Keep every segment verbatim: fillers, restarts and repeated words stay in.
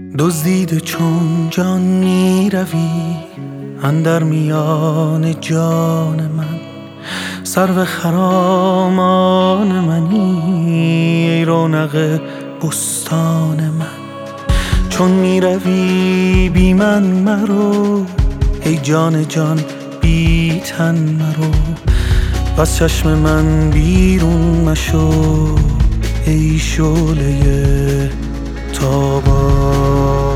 دزدیده چون جان می روی اندر میان جان من، سرو خرامان منی ای رونق بستان من. چون می روی بی من مرو ای جان جان بی تن مرو، بس چشم من بیرون مشو ای شعله تابان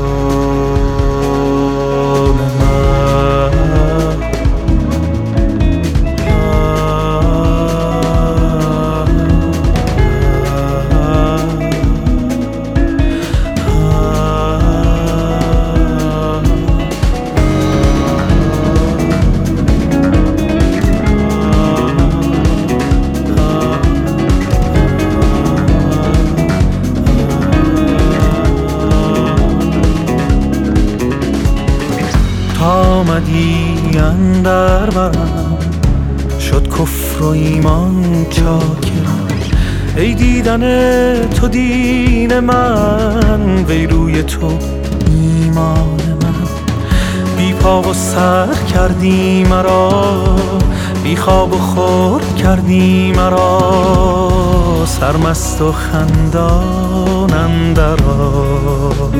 آمدی اندر برم، شد کفر و ایمان چاکرم. ای دیدن تو دین من، وی روی تو ایمان من. بی پا و سر کردی مرا، بی خواب و خور کردی مرا، سرمست و خندان اندر آ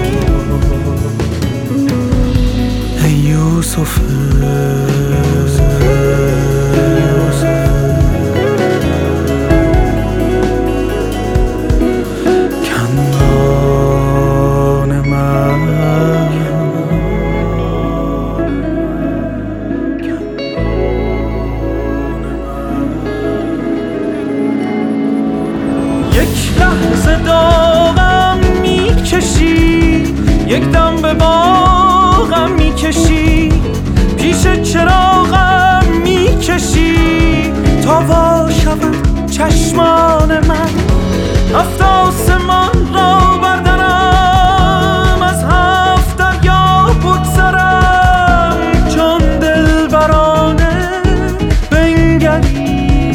ای یوسف کنعان من. یک لحظه داغم میکشی، یک دم به باغم میکشی، پیش چراغم میکشی تا وا شود چشمان من. هفت آسمان را بردرم، از هفت دریا بگذرم، چون دلبرانه بنگری.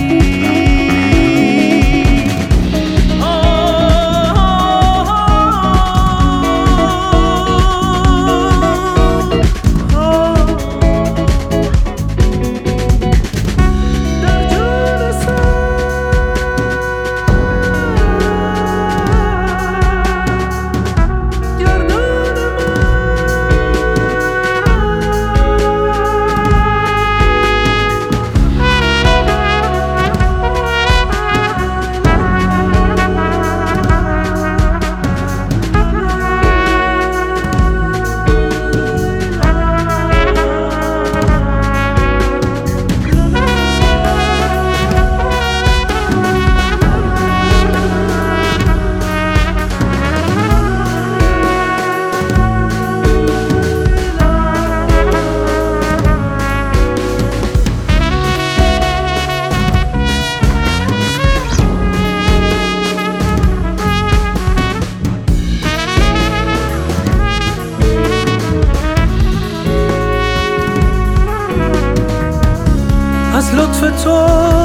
از لطف تو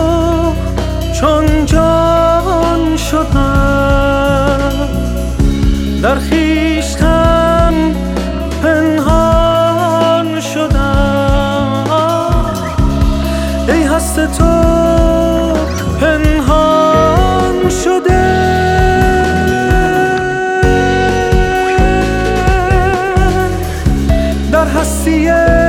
چون جان شدم، در خویشتن پنهان شدم. ای هست تو پنهان شده، در هستی